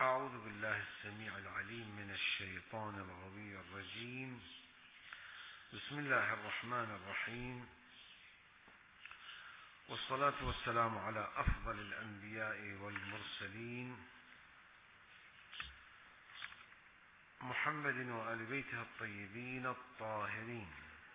أعوذ بالله السميع العليم من الشيطان الغوي الرجيم. بسم الله الرحمن الرحيم، والصلاة والسلام على أفضل الأنبياء والمرسلين محمد وآل بيته الطيبين الطاهرين،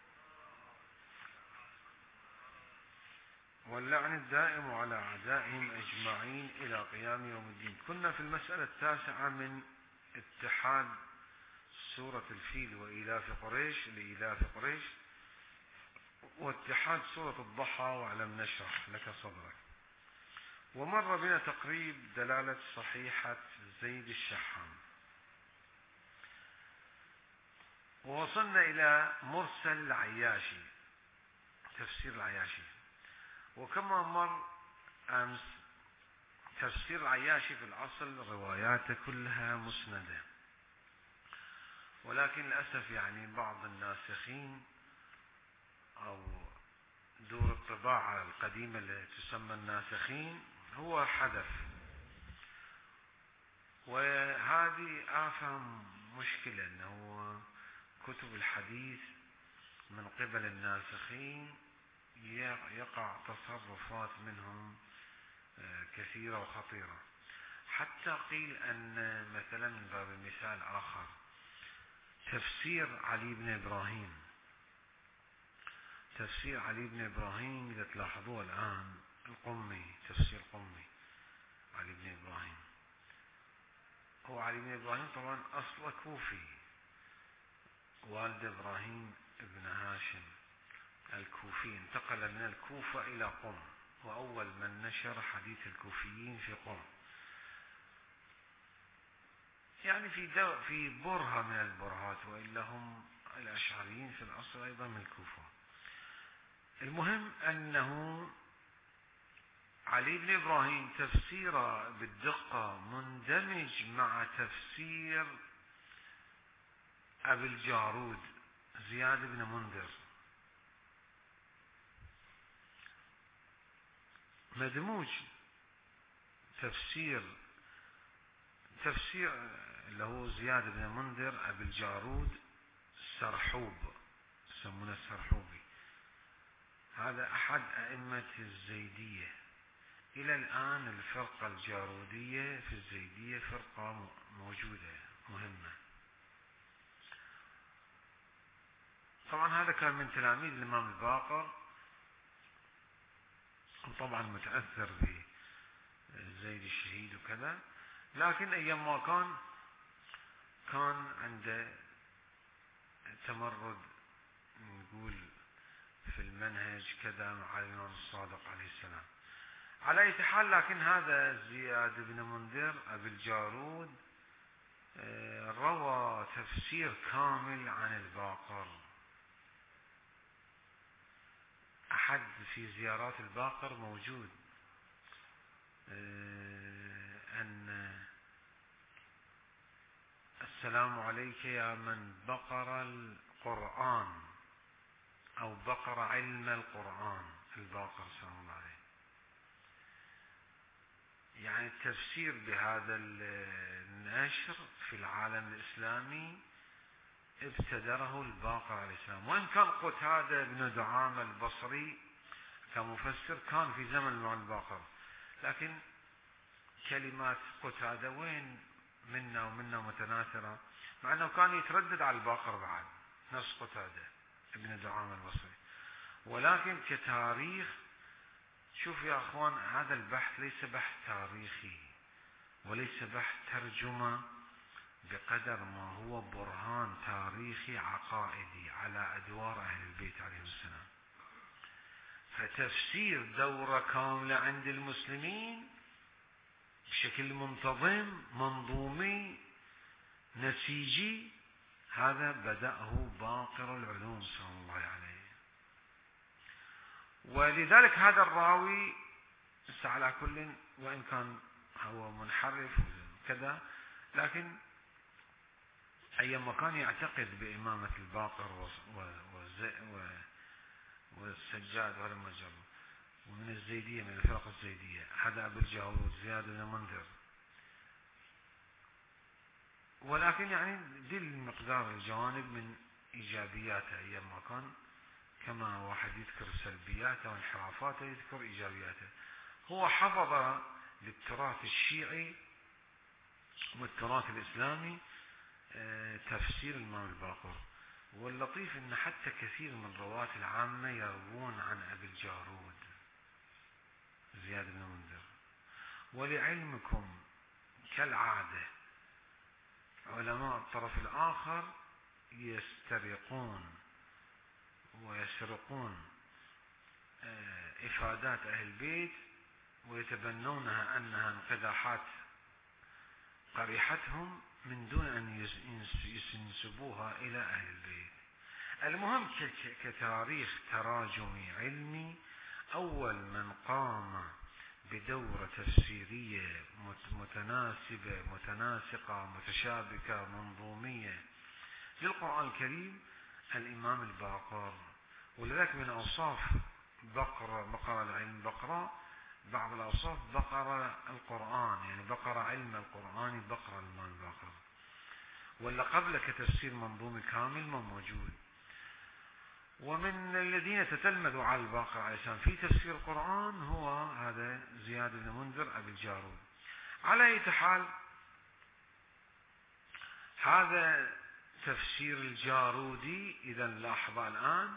واللعن الدائم على أعدائهم أجمعين إلى قيام يوم الدين. كنا في المسألة 9 من اتحاد سورة الفيل وإيلاف قريش لإيلاف قريش، واتحاد سورة الضحى وألم نشرح لك صدرك. ومر بنا تقريب دلالة صحيحة زيد الشحام، ووصلنا إلى مرسل العياشي، تفسير العياشي. وكما مر أمس، تفسير العياشي في الأصل رواياته كلها مسندة، ولكن للأسف بعض الناسخين أو دور الطباعة القديمة اللي تسمى الناسخين هو حذف، وهذه آفة مشكلة، أنه كتب الحديث من قبل الناسخين يقع تصرفات منهم كثيرة وخطيرة. حتى قيل أن مثلا من باب المثال آخر، تفسير علي بن إبراهيم إذا تلاحظوه الآن، القمي، تفسير قمي علي بن إبراهيم. هو علي بن إبراهيم طبعا أصله كوفي، والد إبراهيم ابن هاشم الكوفي، انتقل من الكوفة إلى قم، وأول من نشر حديث الكوفيين في قم، في برهة من البرهات، وإلا هم الأشعريين في الأصل أيضا من الكوفة. المهم أنه علي بن إبراهيم تفسيره بالدقة مندمج مع تفسير أبي الجارود زياد بن منذر، مدموج. تفسير اللي هو زياد بن منذر أبي الجارود سرحوب، يسمونه السرحوبي. هذا أحد أئمة الزيدية. إلى الآن الفرقة الجارودية في الزيدية فرقة موجودة مهمة. طبعا هذا كان من تلاميذ الإمام الباقر، وطبعا متأثر بزيد الشهيد وكذا، لكن أيام ما كان عنده تمرد نقول في المنهج كذا مع الإمام الصادق عليه السلام. على أي حال، لكن هذا زياد بن منذر أبي الجارود روى تفسير كامل عن الباقر. أحد في زيارات الباقر موجود أن السلام عليك يا من بقر القرآن أو بقر علم القرآن، الباقر سلام الله عليه. التفسير بهذا النشر في العالم الإسلامي ابتدره الباقر عليه السلام. وإن كان قتادة بن دعامة البصري كمفسر كان في زمن مع الباقر، لكن كلمات قتادة وين منا متناثرة، مع أنه كان يتردد على الباقر بعد نفس قتادة ابن دعامة البصري. ولكن كتاريخ، شوف يا أخوان، هذا البحث ليس بحث تاريخي وليس بحث ترجمة بقدر ما هو برهان تاريخي عقائدي على أدوار أهل البيت عليهم السلام. فتفسير دورة كاملة عند المسلمين بشكل منتظم منظومي نسيجي، هذا بدأه باقر العلوم سلام الله عليه. ولذلك هذا الراوي على كل، وإن كان هو منحرف وكذا، لكن أيما كان يعتقد بإمامة الباقر والسجاد ولما جروا، ومن الزيدية، من الفرق الزيدية، هذا أبو الجارود زياد بن منذر، ولكن يعني دي المقدار الجوانب من إيجابياته أيام ما كان، كما واحد يذكر سلبياته وانحرافاته يذكر إيجابياته. هو حفظ للتراث الشيعي والتراث الإسلامي تفسير الإمام الباقر. واللطيف أن حتى كثير من رواة العامة يروون عن أبي الجارود زياد بن منذر. ولعلمكم كالعادة علماء الطرف الآخر يسترقون ويسرقون إفادات أهل البيت ويتبنونها أنها انقداحات قريحتهم من دون أن ينسبوها إلى أهل البيت. المهم كتاريخ تراجمي علمي، أول من قام بدورة تفسيرية متناسبة متناسقة متشابكة منظومية للقرآن الكريم الإمام الباقر. ولذلك من أوصاف بقرة العلم بقرة، بعض الأوصاف بقرة القرآن، يعني بقرة علم القرآن بقرة الإمام الباقر. ولا قبل كتفسير منظومي كامل ما موجود. ومن الذين تتلمذوا على الباقر عليه السلام في تفسير القرآن هو هذا زياد بن منذر أبي الجارود. على أي حال هذا تفسير الجارودي إذا لاحظ الآن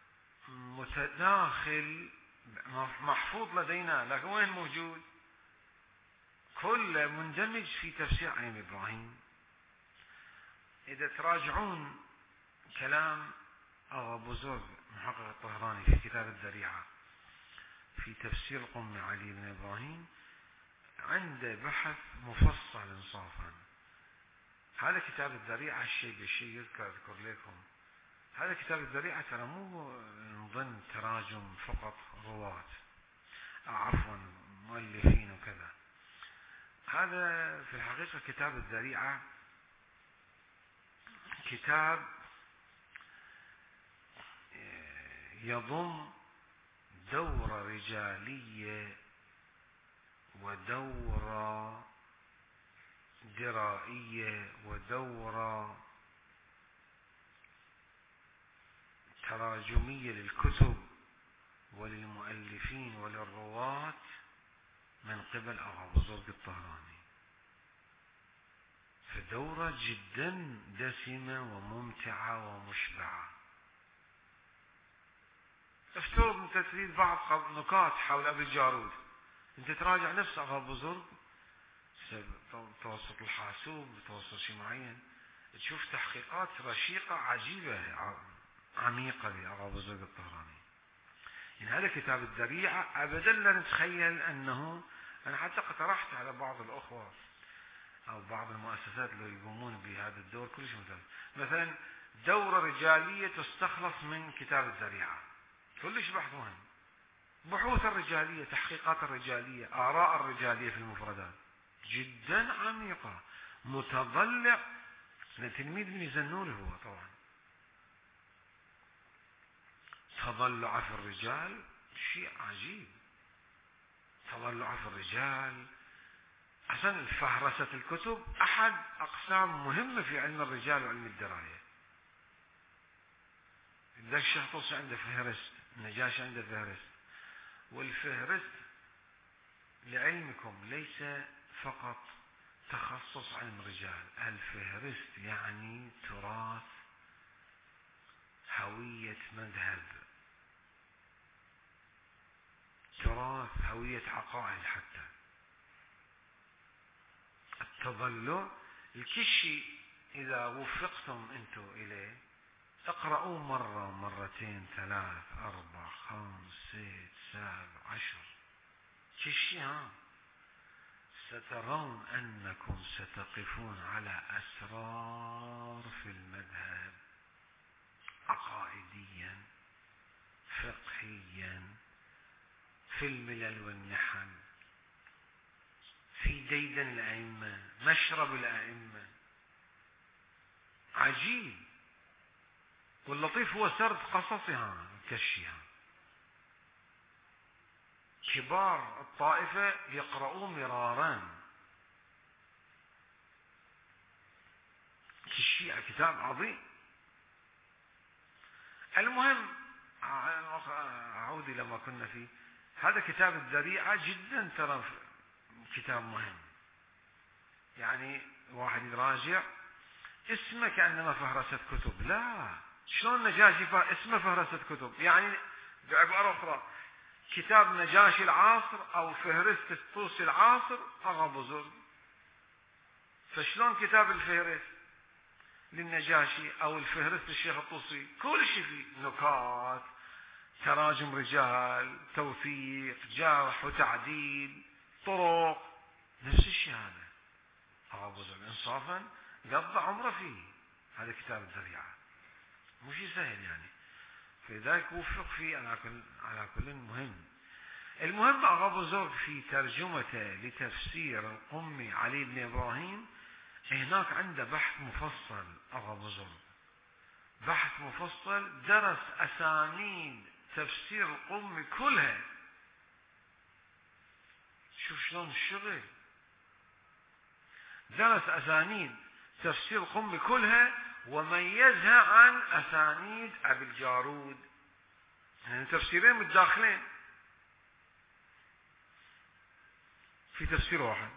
متداخل محفوظ لدينا، لكن وين موجود؟ كله مندمج في تفسير علي إبراهيم. إذا تراجعون كلام أبو زرق محقق الطهراني في كتاب الذريعة في تفسير القم علي بن إبراهيم عنده بحث مفصل إنصافا. هذا كتاب الذريعة الشيء بالشيء أذكر لكم، هذا كتاب الذريعة ترى مو من ضمن تراجم فقط رواة عفوا مؤلفين وكذا. هذا في الحقيقة كتاب الذريعة كتاب يضم دورة رجالية ودورة درائية ودورة تراجمية للكتب وللمؤلفين وللرواة من قبل أبو زرق الطهراني. فدورة جدا دسمة وممتعة ومشبعة. افترض انت تريد بعض نكات حول أبي الجارود، انت تراجع نفس أبو زرق توسط الحاسوب توسط شيء معين تشوف تحقيقات رشيقة عجيبة عميقة لأبو زرق الطهراني. يعني هذا كتاب الذريعة أبدا لا نتخيل أنه، أنا حتى اقترحت على بعض الأخوة أو بعض المؤسسات اللي يقومون بهذا الدور كلش مثلا دورة رجالية تستخلص من كتاب الذريعة، كلش بحث مهم، بحوث الرجالية تحقيقات الرجالية آراء الرجالية في المفردات جدا عميقة متضلع. تلميذ ابن زنون هو طبعا تضلع في الرجال شيء عجيب، تضلع في الرجال. أحسن فهرسة الكتب أحد أقسام مهمة في علم الرجال وعلم الدراية. ذاك الشخص عنده فهرست، النجاشي عنده فهرست، والفهرست لعلمكم ليس فقط تخصص علم الرجال، الفهرست يعني تراث هوية مذهب، تراث هوية عقائد. حتى التضلع الكشي إذا وفقتم أنتم إليه اقرأوا مرة مرتين 3 4 5 6 7 10 كشي سترون أنكم ستقفون على أسرار في المذهب عقائديا فقهيا في الملل والنحل في ديدن الأئمة مشرب الأئمة. عجيب. واللطيف هو سرد قصصها كشها. كبار الطائفة يقرؤون مرارا الشيعة كتاب عظيم. المهم أعود إلى ما كنا فيه. هذا كتاب الذريعة جدا ترى كتاب مهم، يعني واحد يراجع اسمه كأنما فهرسة كتب. لا، شلون نجاشي اسمه فهرسة كتب؟ يعني بعبارة أخرى كتاب نجاشي العاصر أو فهرست الطوسي العاصر أغا بزرگ. فشلون كتاب الفهرست للنجاشي أو الفهرست الشيخ الطوسي كل شيء فيه نكات، تراجم رجال، توثيق، جرح وتعديل، طرق، نفس الشيء. هذا أغا بزرگ إنصافا قضى عمره فيه. هذا كتاب الذريعة مو شيء سهل يعني، فلذلك وفق فيه على كل مهم. المهم أغا بزرگ في ترجمته لتفسير القمي علي بن إبراهيم هناك عنده بحث مفصل. أغا بزرگ بحث مفصل، درس أسانيد تفسير القمي كلها. شوف شلون الشغل، درس أسانيد تفسير القمي كلها وميزها عن أسانيد أبي الجارود، يعني تفسيرين متداخلين في تفسير واحد.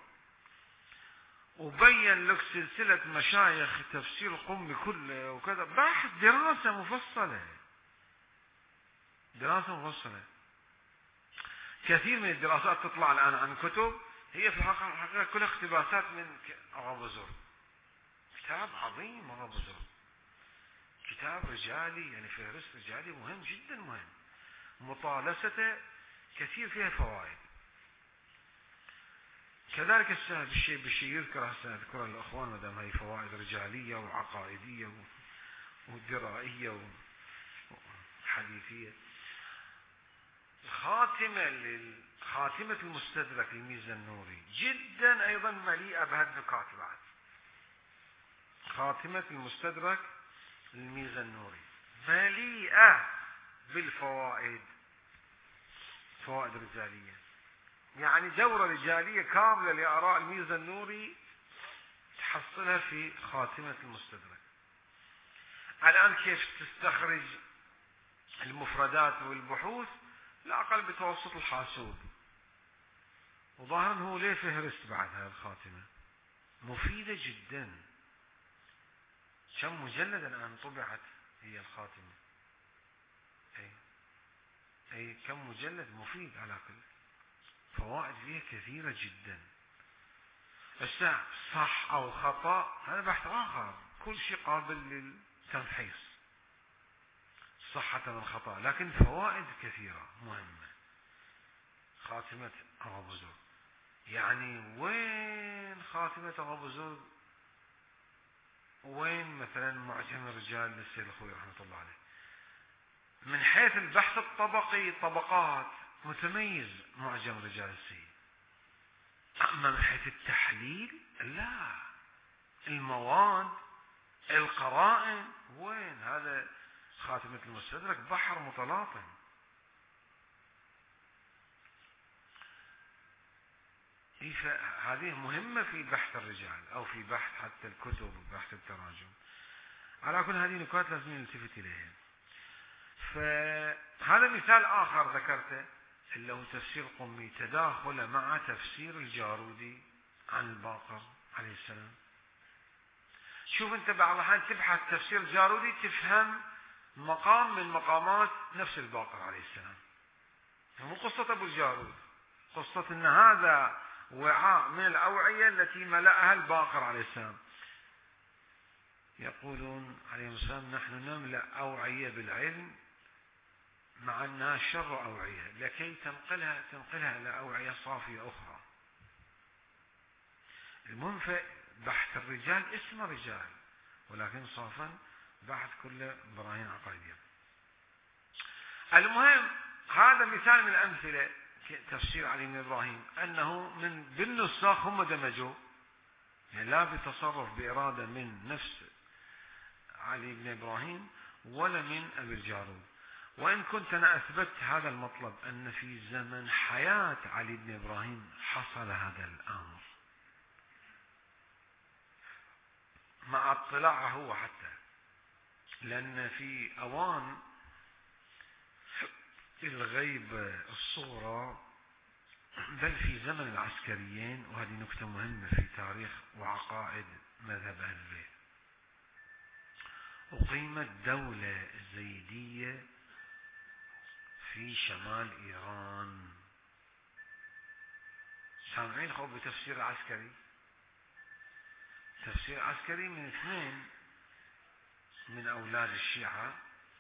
وبين لك سلسلة مشايخ تفسير القمي كله وكذا، بحث دراسة مفصلة، دراسة مفصلة. كثير من الدراسات تطلع الآن عن كتب هي في الحقيقة كلها اقتباسات من أغا بزرگ. كتاب عظيم أغا بزرگ، كتاب رجالي، يعني فهرست رجالي مهم جدا مهم. مطالسته كثير فيها فوائد. كذلك بالشيء يذكر سأذكر الأخوان ما دام هي فوائد رجالية وعقائدية ودرائية وحديثية. خاتمة المستدرك للميزة النوري جدا أيضا مليئة بهالنكات. بعد خاتمة المستدرك للميزة النوري مليئة بالفوائد، فوائد رجالية، يعني دورة رجالية كاملة لآراء الميزة النوري تحصلها في خاتمة المستدرك. الآن كيف تستخرج المفردات والبحوث؟ لا أقل بتوسط الحاسوب. وظاهرا هو ليه فهرست بعد هذه الخاتمة مفيدة جدا. كم مجلد الآن طبعت هي الخاتمة؟ أي كم مجلد مفيد على كل، فوائد فيها كثيرة جدا. بس صح أو خطأ هذا بحث آخر، كل شيء قابل للتمحيص صحة من خطأ، لكن فوائد كثيرة مهمة. خاتمة أغا بزرگ، يعني وين خاتمة أغا بزرگ؟ وين مثلا معجم الرجال للسيد الخوي رحمة الله عليه؟ من حيث البحث الطبقي طبقات متميز معجم رجال السيد. أما من حيث التحليل لا، المواد، القرائن، وين؟ هذا خاتمة المستدرك بحر متلاطم. هذه مهمة في بحث الرجال أو في بحث حتى الكتب وبحث التراجم. على كل هذه نكات لازم نلتفت إليها. فهذا مثال آخر ذكرته اللي هو تفسير قمي تداخل مع تفسير الجارودي عن الباقر عليه السلام. شوف أنت بعض الأحيان تبحث تفسير الجارودي تفهم مقام من مقامات نفس الباقر عليه السلام. مو قصة أبو الجارود، قصة أن هذا وعاء من الأوعية التي ملأها الباقر عليه السلام. يقولون عليهم السلام نحن نملأ أوعية بالعلم مع أنها شر أوعية لكي تنقلها إلى أوعية صافية أخرى. المهم بحث الرجال اسم رجال، ولكن صافا بحث كله براهين عقائدية. المهم هذا مثال من الأمثلة تفسير علي بن إبراهيم أنه بالنساخ هم دمجوا، يعني لا بتصرف بإرادة من نفس علي بن إبراهيم ولا من أبي الجارود. وإن كنت أنا أثبت هذا المطلب أن في زمن حياة علي بن إبراهيم حصل هذا الأمر، مع اطلاعه هو حتى، لأن في أوان الغيب الصغرى بل في زمن العسكريين، وهذه نكتة مهمة في تاريخ وعقائد مذهب أهل البيت، أقيمت دولة زيدية في شمال إيران. سامعين خب بتفسير عسكري؟ تفسير عسكري من اثنين من أولاد الشيعة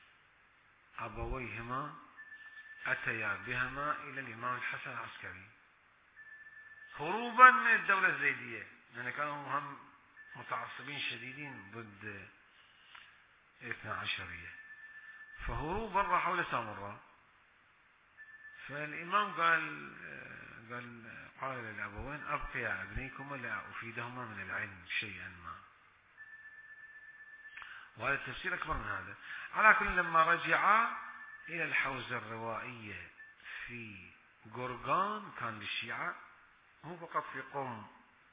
أبويهما أتيا بهما إلى الإمام الحسن العسكري هروبا من الدولة الزيدية، لأن كانوا هم متعصبين شديدين ضد الاثنى عشرية، فهروبا راحوا لسامراء. فالإمام قال للأبوين أبقيا ابنيكما لأفيدهما من العلم شيئا ما، وهذا التفسير أكبر من هذا. على كل، لما رجعا إلى الحوزة الروائية في قرقان كان للشيعة، مو فقط في قم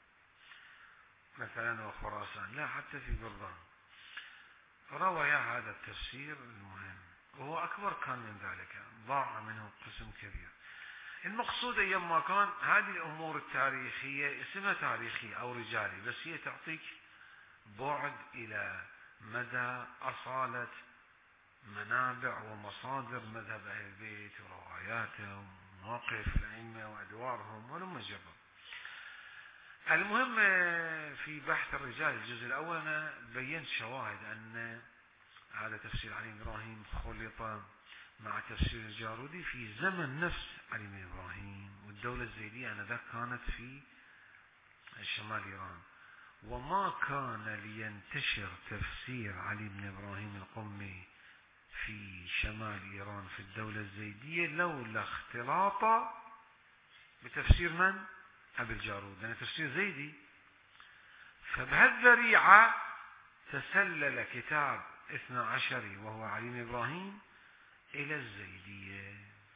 مثلا وخراسان، لا حتى في قرقان روى هذا التفسير المهم، وهو أكبر كان من ذلك، ضاع منه قسم كبير. المقصود أيام ما كان هذه الأمور التاريخية اسمها تاريخي أو رجالي، بس هي تعطيك بعد إلى مدى أصالة منابع ومصادر مذهب أهل البيت ورواياته ومواقف الأئمة وأدوارهم ولما جرب. المهم في بحث الرجال الجزء الأول أنا بينت شواهد أن هذا تفسير علي بن إبراهيم خلط مع تفسير الجارودي في زمن نفس علي بن إبراهيم، والدولة الزيدية آنذاك كانت في شمال إيران، وما كان لينتشر تفسير علي بن إبراهيم القمي في شمال إيران في الدولة الزيدية لولا اختلاطه بتفسير من؟ أبي الجارود، لأنه تفسير زيدي. فبهالذريعة تسلل كتاب 12 وهو علي بن إبراهيم إلى الزيدية،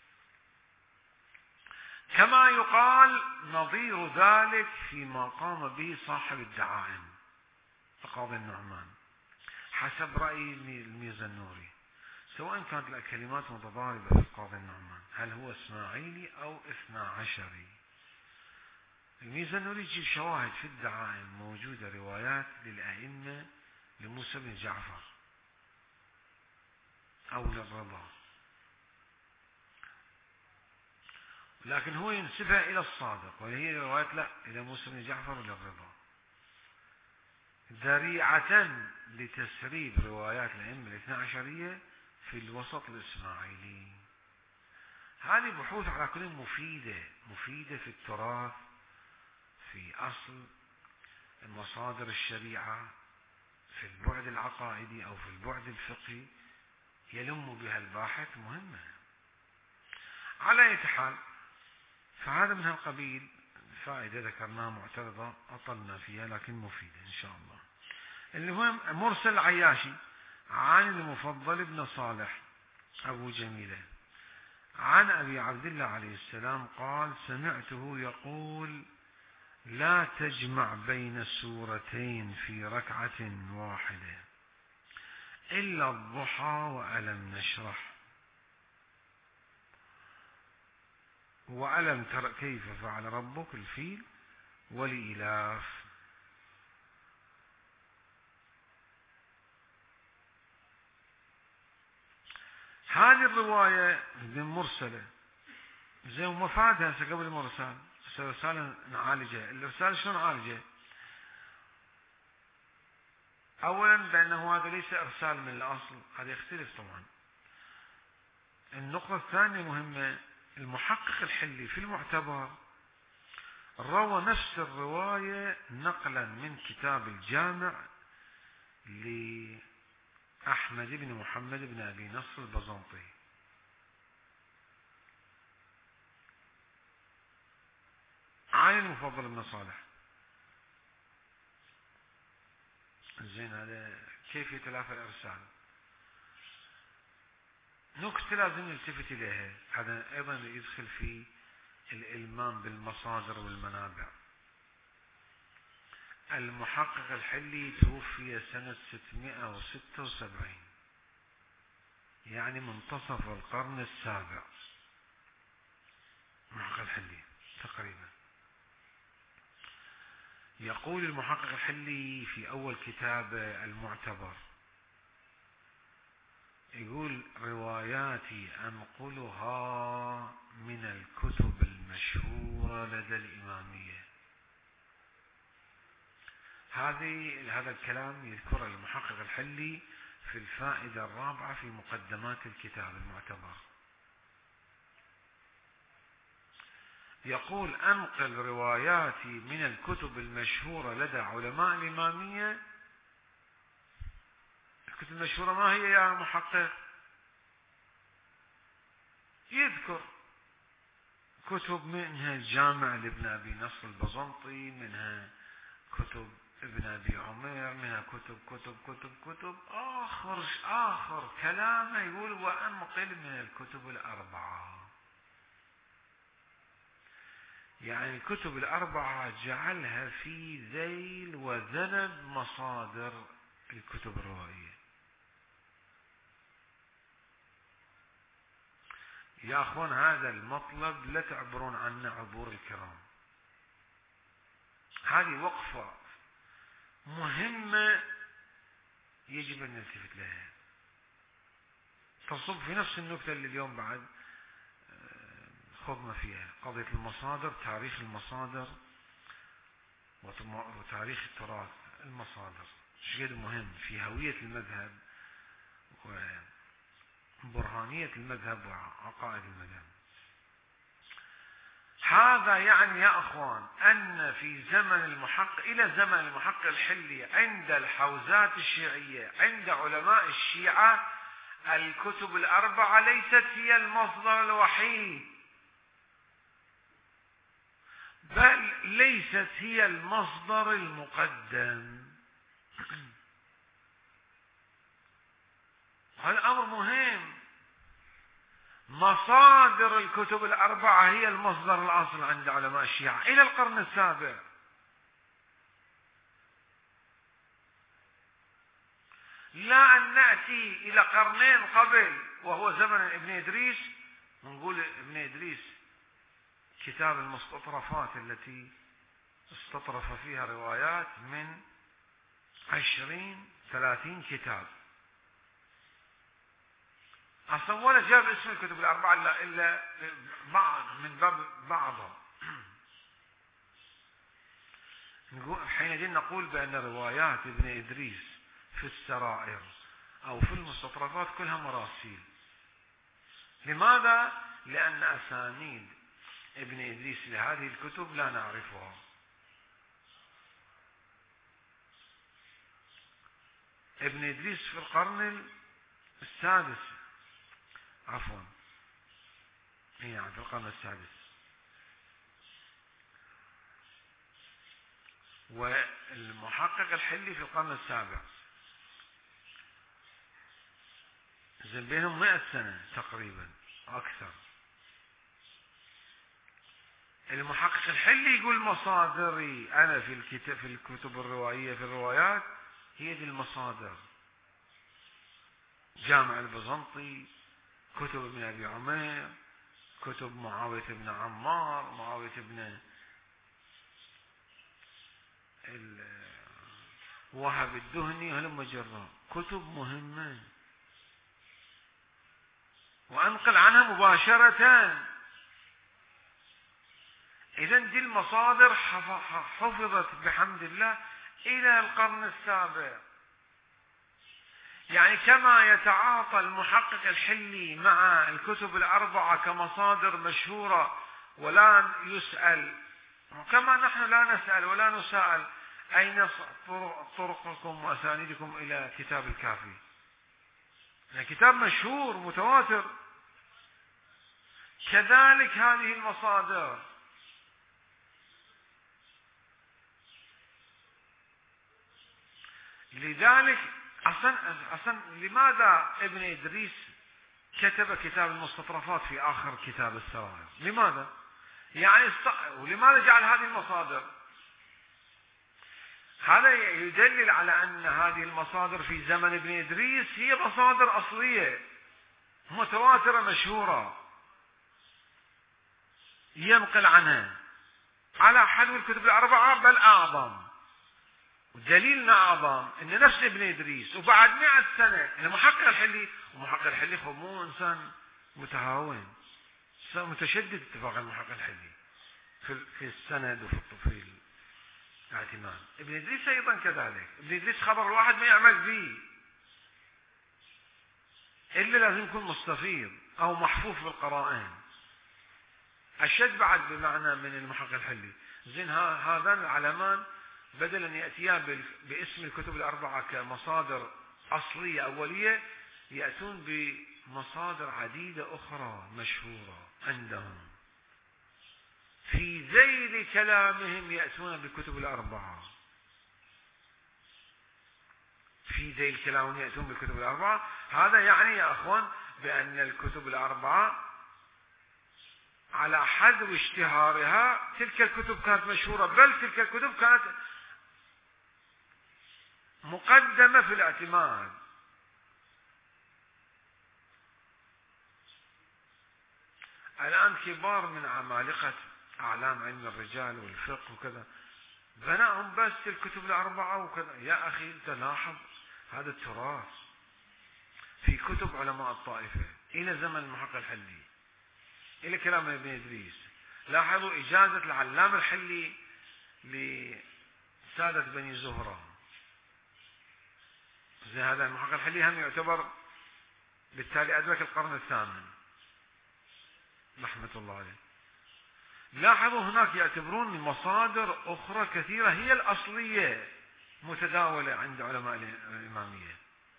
كما يقال نظير ذلك فيما قام به صاحب الدعائم القاضي النعمان حسب رأي الميزنوري، سواء كانت الكلمات متضاربة في القاضي النعمان، هل هو اسماعيلي أو 12. الميزنوري يجيب شواهد في الدعائم موجودة روايات للأئمة لموسى بن جعفر أو للرضا، لكن هو ينسبها إلى الصادق، وهي روايات لا إلى موسى بن جعفر وللرضا، ذريعة لتسريب روايات الأئمة الاثنى عشرية في الوسط الإسماعيلي. هذه بحوث على كل مفيدة في التراث، في أصل مصادر الشريعة، في البعد العقائدي أو في البعد الفقهي يلم بها الباحث، مهمة. على أي حال، فهذا من هالقبيل فائدة ذكرناها معترضة أطلنا فيها لكن مفيدة إن شاء الله. المهم مرسل عياشي عن المفضل بن صالح أبو جميلة عن أبي عبد الله عليه السلام قال: سمعته يقول: لا تجمع بين سورتين في ركعة واحدة إلا الضحى وألم نشرح وألم تر كيف فعل ربك الفيل والإلاف. هذه الرواية من مرسلة زي مفادها قبل المرسال، رسالة نعالجها. الرسالة شلون نعالجها؟ أولا بأنه هذا ليس إرسال من الأصل، هذا يختلف طبعا. النقطة الثانية مهمة، المحقق الحلي في المعتبر روى نفس الرواية نقلا من كتاب الجامع لأحمد بن محمد بن أبي نصر البزنطي، عن المفضل بن صالح. زين، هذا كيف يتلافى الإرسال؟ نكتة لازم نلتفت إليها، هذا أيضا يدخل في الإلمام بالمصادر والمنابع. المحقق الحلي توفي سنة 676، يعني منتصف القرن السابع. المحقق الحلي تقريبا. يقول المحقق الحلي في أول كتاب المعتبر، يقول: رواياتي أنقلها من الكتب المشهورة لدى الإمامية. هذا الكلام يذكره المحقق الحلي في الفائدة الرابعة في مقدمات الكتاب المعتبر. يقول: أنقل رواياتي من الكتب المشهورة لدى علماء الإمامية. الكتب المشهورة ما هي يا محقق؟ يذكر كتب منها الجامع لابن أبي نصر البزنطي، منها كتب ابن أبي عمير، منها كتب آخر كلامه يقول: وأنقل من الكتب الأربعة. يعني الكتب الأربعة جعلها في ذيل وذنب مصادر الكتب الروائية. يا أخوان، هذا المطلب لا تعبرون عنه عبور الكرام. هذه وقفة مهمة يجب أن نلتفت لها، تصب في نفس النكتة اللي اليوم بعد خضنا فيها، قضية المصادر، تاريخ المصادر وتاريخ التراث. المصادر شيء مهم في هوية المذهب وبرهانية المذهب وعقائد المذهب. هذا يعني يا أخوان أن في إلى زمن المحقق الحلي عند الحوزات الشيعية، عند علماء الشيعة، الكتب الأربعة ليست هي المصدر الوحيد، بل ليست هي المصدر المقدم. هذا أمر مهم. مصادر الكتب الأربعة هي المصدر الأصل عند علماء الشيعة إلى القرن السابع. لا أن نأتي إلى قرنين قبل وهو زمن ابن إدريس ونقول ابن إدريس كتاب المستطرفات التي استطرف فيها روايات من 20-30 كتاب، أصلا ولا جاب اسم الكتب الأربعة إلا من باب بعضها. حينئذ نقول بأن روايات ابن إدريس في السرائر أو في المستطرفات كلها مراسيل. لماذا؟ لأن أسانيد ابن إدريس لهذه الكتب لا نعرفها. ابن إدريس في القرن السادس، عفوا في القرن السادس، والمحقق الحلي في القرن السابع، زين بينهم 100 سنة تقريبا أكثر. المحقق الحلي يقول: مصادري أنا في الكتب الروائية، في الروايات، هي دي المصادر: جامع البزنطي، كتب ابن أبي عمير، كتب معاوية بن عمار، معاوية بن وهب الدهني، هلم جرا، كتب مهمة وأنقل عنها مباشرة. إذن دي المصادر حفظت بحمد الله إلى القرن السابع. يعني كما يتعاطى المحقق الحلي مع الكتب الأربعة كمصادر مشهورة ولا يسأل، كما نحن لا نسأل ولا نسأل أين طرقكم وأسانيدكم إلى كتاب الكافي، يعني كتاب مشهور متواتر. كذلك هذه المصادر. لذلك أصلا لماذا ابن إدريس كتب كتاب المستطرفات في آخر كتاب السرائر؟ لماذا؟ يعني ولماذا جعل هذه المصادر؟ هذا يدلل على أن هذه المصادر في زمن ابن إدريس هي مصادر أصلية متواترة مشهورة ينقل عنها على حذو الكتب الأربعة بل أعظم. ودليلنا أعظم أن نفس ابن إدريس وبعد 100 سنة المحقق الحلي، ومحقق الحلي هو مو إنسان متهاون، إنسان متشدد اتفاق المحقق الحلي في السند وفي الاعتماد. ابن إدريس أيضا كذلك. ابن إدريس خبر الواحد ما يعمل به إلا لازم يكون مستفيض أو محفوف بالقرائن. أشد بعد بمعنى من المحقق الحلي. زين هذان العلمان بدل أن يأتيان باسم الكتب الأربعة كمصادر أصلية أولية يأتون بمصادر عديدة أخرى مشهورة عندهم في ذيل كلامهم يأتون بالكتب الأربعة. في ذيل كلامهم يأتون بالكتب الأربعة. هذا يعني يا أخوان بأن الكتب الأربعة على حذو اشتهارها تلك الكتب كانت مشهورة، بل تلك الكتب كانت مقدمة في الاعتماد. الآن كبار من عمالقة أعلام علم الرجال والفقه وكذا بناهم بس الكتب الأربعة وكذا. يا أخي أنت لاحظ هذا التراث في كتب علماء الطائفة إلى زمن المحقق الحلي إلى كلام ابن إدريس. لاحظوا إجازة العلام الحلي لسادة بني زهرة. زي هذا المحقق الحلي هم يعتبر بالتالي أدرك القرن الثامن رحمة الله عليه. لاحظوا هناك يعتبرون مصادر أخرى كثيرة هي الأصلية متداولة عند علماء الإمامية،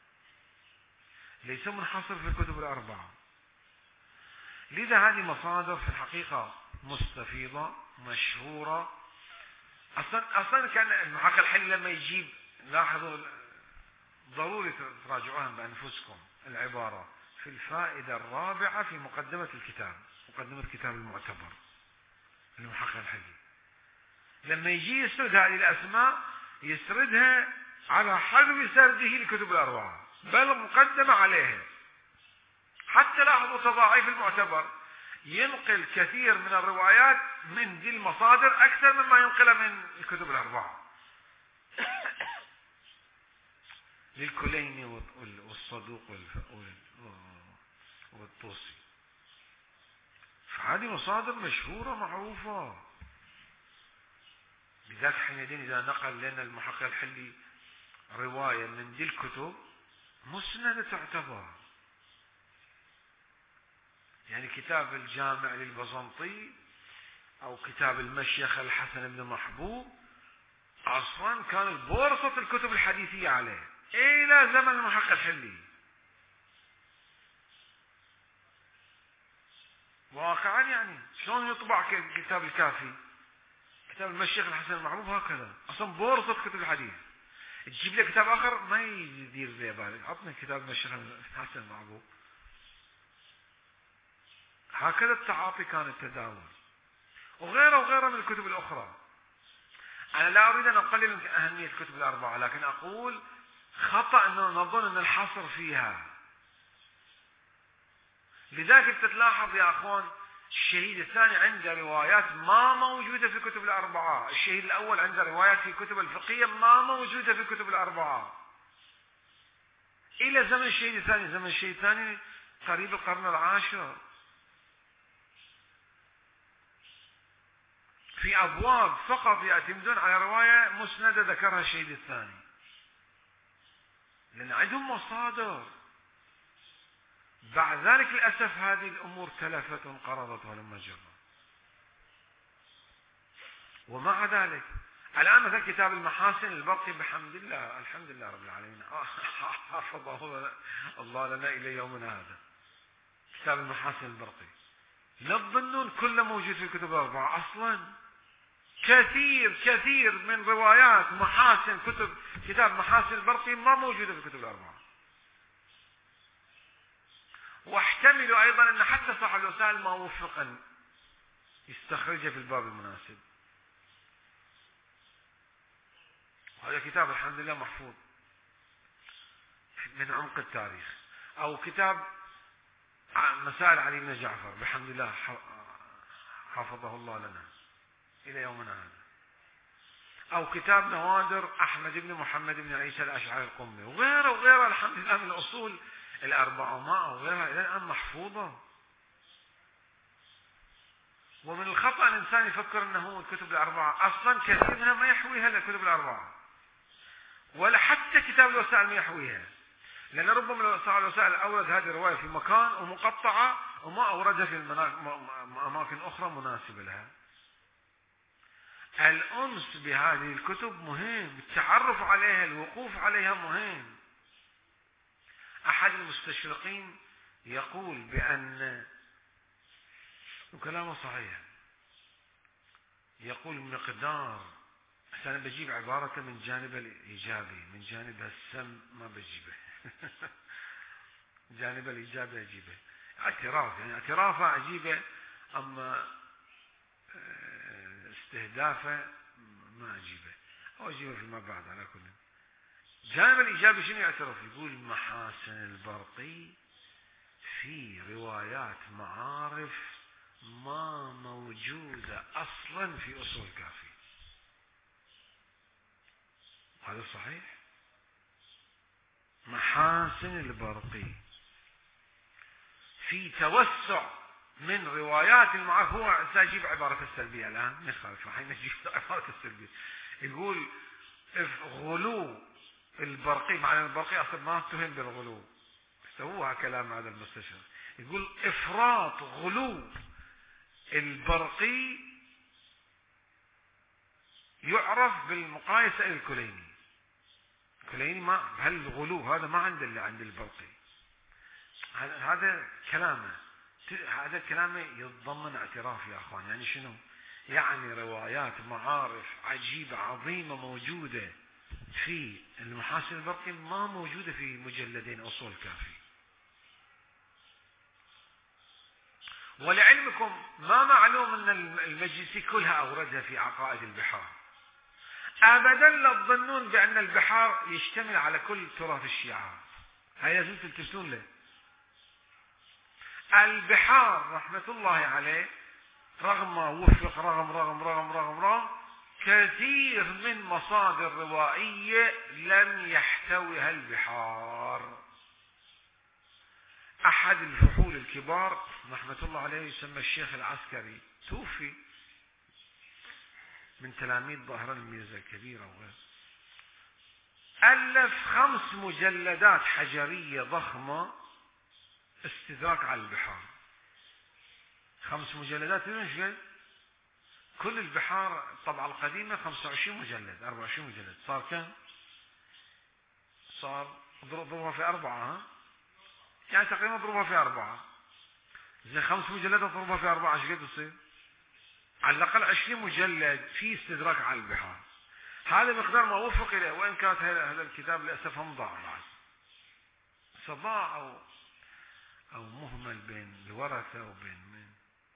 ليس منحصر في الكتب الأربعة. لذا هذه مصادر في الحقيقة مستفيضة مشهورة. أصلا كان المحقق الحلي لما يجيب، لاحظوا ضروري تراجعوها بأنفسكم العبارة في الفائدة الرابعة في مقدمة الكتاب، مقدمة الكتاب المعتبر المحقق الحلي، لما يجي يسرد هذه الأسماء يسردها على حذو سرده للكتب الأربعة بل مقدمة عليها. حتى لاحظوا تضاعيف المعتبر ينقل كثير من الروايات من ذي المصادر أكثر مما ينقل من الكتب الأربعة للكليني والصدوق والطوسي. فهذه مصادر مشهورة معروفة. بذلك حينئذ إذا نقل لنا المحقق الحلي رواية من ذي الكتب مسندة تعتبر. يعني كتاب الجامع للبزنطي أو كتاب المشيخ الحسن بن محبوب أصلا كان البورصة الكتب الحديثية عليه إلى زمن المحقق الحلي. واقعا يعني شلون يطبع كتاب الكافي، كتاب المشيخ الحسن المحبوب هكذا أصلا بورصة كتب الحديث. تجيب لي كتاب آخر ما يدير لي بالك، عطني كتاب المشيخ الحسن المحبوب. هكذا التعاطي كان التداول. وغيره وغيره من الكتب الأخرى. أنا لا أريد أن أقلل من أهمية الكتب الأربعة، لكن أقول خطأ أن نظن أن الحصر فيها. لذلك تتلاحظ يا أخوان الشهيد الثاني عنده روايات ما موجودة في الكتب الأربعة، الشهيد الأول عنده روايات في الكتب الفقهية ما موجودة في الكتب الأربعة إلى زمن الشهيد الثاني. زمن الشهيد الثاني قريب القرن العاشر. في أبواب فقط يعتمدون على رواية مسندة ذكرها الشهيد الثاني، لأن عندهم مصادر. بعد ذلك للأسف هذه الأمور تلفت وانقرضت ولما جرى. ومع ذلك الآن مثل كتاب المحاسن البرقي بحمد الله، الحمد لله رب العالمين حفظه الله لنا إلى يومنا هذا. كتاب المحاسن البرقي لا تظنون كله موجود في الكتب الأربعة أصلا. كثير من روايات محاسن كتاب محاسن البرقي ما موجودة في الكتب الأربعة. واحتملوا أيضا أن حتى صاحب الوسائل ما وفق أن يستخرجها في الباب المناسب. هذا كتاب الحمد لله محفوظ من عمق التاريخ. أو كتاب مسائل علي بن جعفر بحمد الله حفظه الله لنا إلى يومنا هذا. أو كتاب نوادر أحمد بن محمد بن عيسى الأشعري القمي وغيره وغيره الحمد لله من الأصول الأربعة وغيرها إلى الآن محفوظة. ومن الخطأ الإنسان يفكر أنه الكتب الأربعة أصلا كثير منها ما يحويها الكتب الأربعة، ولا حتى كتاب الوسائل ما يحويها، لأن ربما الوسائل أورد هذه الرواية في مكان ومقطعة وما أوردها في أماكن أخرى مناسبة لها. الأنس بهذه الكتب مهم، التعرف عليها، الوقوف عليها مهم. أحد المستشرقين يقول بأن، وكلامه صحيح، يقول مقدار، أنا بجيب عبارة من جانب الإيجابي، من جانب السم ما بجيبه جانب الإيجابي أجيبه، اعتراف يعني اعترافه أجيبه، أما استهدافه ما أجيبه، أو أجيبه فيما بعد. على كل جانب الإيجابي شنو يعترف؟ يقول محاسن البرقي في روايات معارف ما موجودة أصلا في أصول كافي. هذا صحيح. محاسن البرقي في توسع من روايات المعارف. هو سأجيب عبارة السلبية الآن، ما يخالف حين نجيب عبارة السلبية. يقول غلو البرقي، معنى البرقي أصلا ما اتهم بالغلو، سووها كلام هذا المستشار. يقول إفراط غلو البرقي يعرف بالمقايسة الكليني. الكليني ما هالغلو هذا ما عنده اللي عند البرقي. هذا كلامه، هذا كلامه يتضمن اعتراف يا اخوان. يعني شنو؟ يعني روايات معارف عجيبة عظيمة موجودة في المحاسن البرقي ما موجودة في مجلدين أصول كافي. ولعلمكم ما معلوم أن المجلسي كلها أوردها في عقائد البحار. أبدا لا تظنون بأن البحار يشتمل على كل تراث الشيعة، هيا لازم تلتفتون له. البحار رحمة الله عليه رغم ما وفق، رغم كثير من مصادر روائية لم يحتويها البحار. أحد الفحول الكبار رحمة الله عليه يسمى الشيخ العسكري، توفي، من تلاميذ ظاهران الميرزا الكبيرة وغيره، ألف 5 مجلدات حجرية ضخمة استدراك على البحار. 5 مجلدات مش قد كل البحار الطبعة القديمة 25 مجلد 24 مجلد، صار كم؟ صار اضربها في 4، ها؟ يعني تقريبا اضربها في 4. زي 5 مجلدات اضربها في 4 ايش قد تصير؟ على الأقل 20 مجلد في استدراك على البحار. هذا مقدار ما وفق إليه، وإن كانت هذا الكتاب للأسف ضاع بعد، صداع أو مهمل بين الورثة وبين من.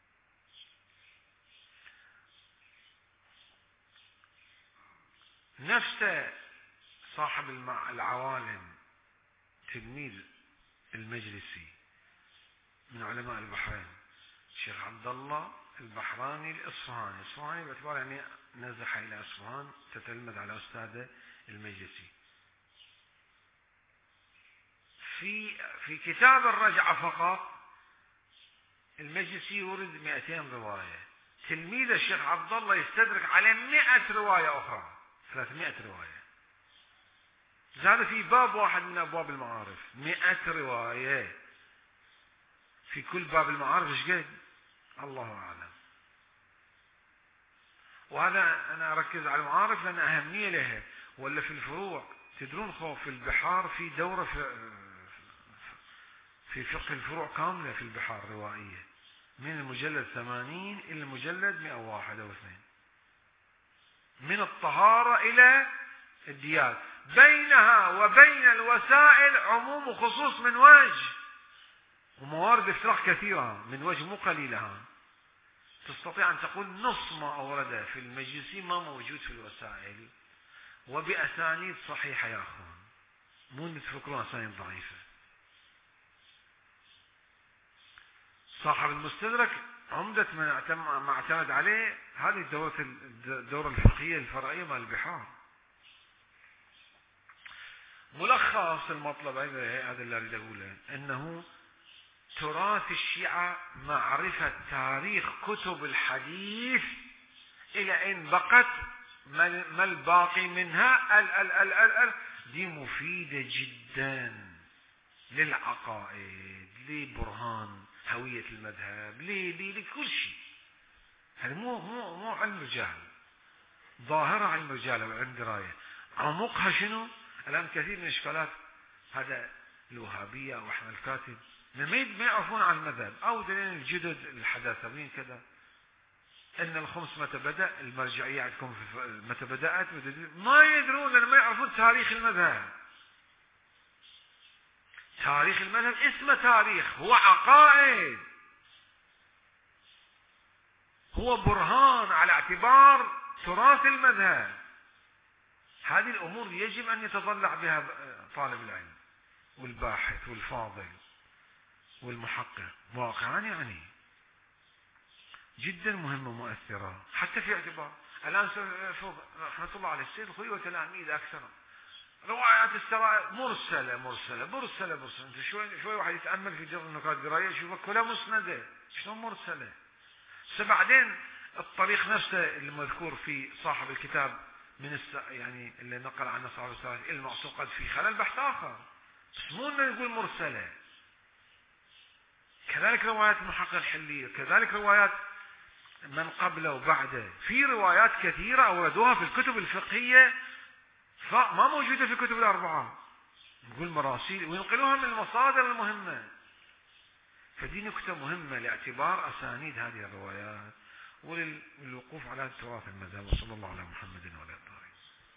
نفسه صاحب العوالم تلميذ المجلسي من علماء البحرين، الشيخ عبد الله البحراني الإصفهاني باعتبار يعني نزح إلى أصفهان تتلمذ على أستاذه المجلسي. في كتاب الرجعة فقط المجلسي يورد 200 رواية، تلميذ الشيخ عبد الله يستدرك عليه 100 رواية أخرى، 300 رواية. هذا في باب واحد من أبواب المعارف 100 رواية، في كل باب المعارف ايش قد؟ الله أعلم. وهذا أنا أركز على المعارف لأن أهمية لها، ولا في الفروع تدرون خوف في البحار في دورة في فقه الفروع كاملة في البحار روائية، من المجلد 80 إلى المجلد 101 أو 2، من الطهارة إلى الديات، بينها وبين الوسائل عموم وخصوص من وجه، وموارد افتراق كثيرة من وجه مو قليلة. تستطيع أن تقول نص ما أورده في المجلسي ما موجود في الوسائل، وبأسانيد صحيحة يا أخوان، مو تفكرون أسانيد ضعيفة. صاحب المستدرك عمدة ما اعتمد عليه هذه الدورة الفقهية الفرعية مال البحار. ملخص المطلب هذا اللي أريد أقوله، أنه تراث الشيعة معرفة تاريخ كتب الحديث إلى أين بقت، ما الباقي منها، دي مفيدة جدا للعقائد، لبرهان هوية المذهب، لكل شيء. هذا مو علم رجال، ظاهرة علم رجال وعلم دراية. عمقها شنو؟ الآن كثير من الإشكالات هذا الوهابية أو أحمد الكاتب ما يعرفون عن المذهب، أو دليل الجدد الحداثويين كذا، أن الخمس متى بدأ، المرجعية عندكم متى بدأت، ما يدرون، لأن ما يعرفون تاريخ المذهب. تاريخ المذهب اسمه تاريخ، هو عقائد، هو برهان على اعتبار تراث المذهب. هذه الأمور يجب أن يتطلع بها طالب العلم والباحث والفاضل والمحقق واقعا، يعني جدا مهمة ومؤثرة حتى في اعتبار. الآن رحمة الله على السيد الخوئي وتلاميذ أكثر روايات السرائر مرسلة. انت شوي واحد يتأمل في جر النقاط الدراية يشوفها كلها مسندة، شلون مرسلة؟ بعدين الطريق نفسه المذكور في صاحب الكتاب من يعني اللي نقل عنه صاحب السرائر المعصوم قد في خلل بحث آخر، بس مو انه يقول مرسلة. كذلك روايات المحقق الحلي، كذلك روايات من قبله وبعده، في روايات كثيرة أوردوها في الكتب الفقهية ما موجودة في الكتب الأربعة، نقول مراسيل وينقلوها من المصادر المهمة. فدي نكتة مهمة لاعتبار أسانيد هذه الروايات وللوقوف على تراث المذهب. وصلى الله على محمد وعلى آله.